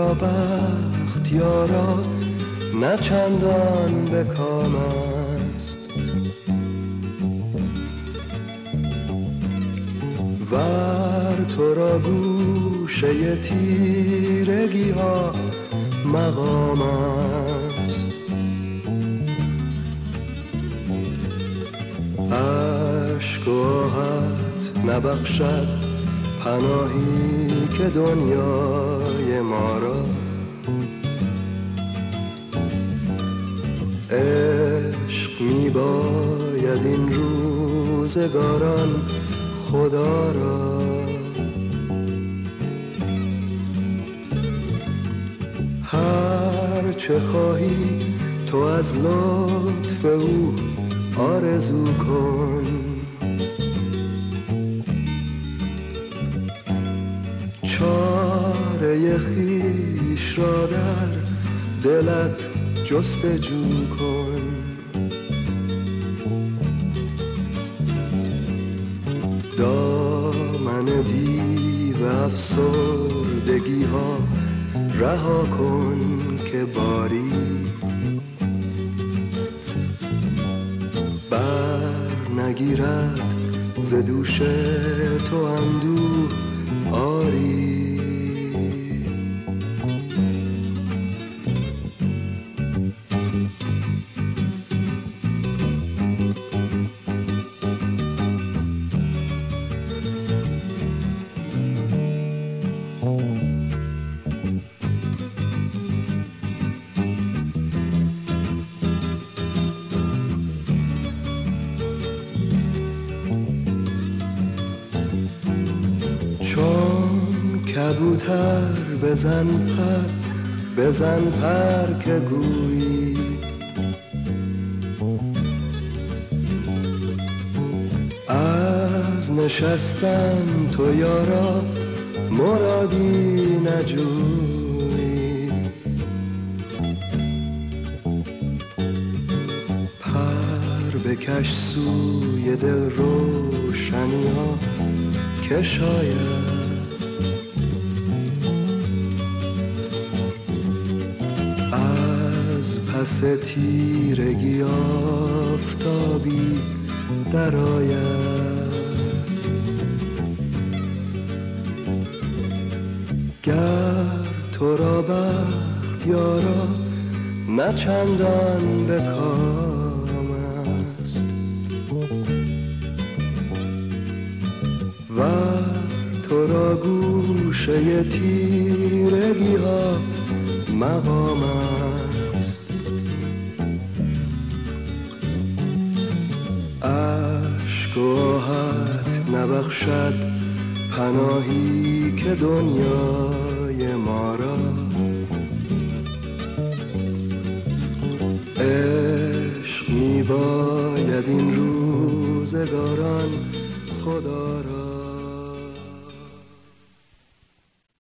را بخت یارا نه چندان به کام است. ور تو را گوشه تیرگی ها مقام است. عشق و آهت نبخشد پناهی که دنیای ما را. عشق می باید این روزگاران خدا را. هر چه خواهی تو از لطف او آرزو کن. چاره خویش را در دلت جستجو کن. دامن دیو افسردگی ها رها کن که باری بر نگیرد ز دوش تو اندوه آری. کبوتر بزن پر که گویی. از نشستن تو یارا مرادی نجویی. پر بکش سوی دل روشنی ها که شاید پس تیرگی آفتابی درآید. گر تو را بخت یارا نه چندان به کام است. ور تو را گوشه تیرگی ها مقام است. عشق و آهت نبخشد پناهی که دنیای ما را. عشق می باید این روزگاران خدا را.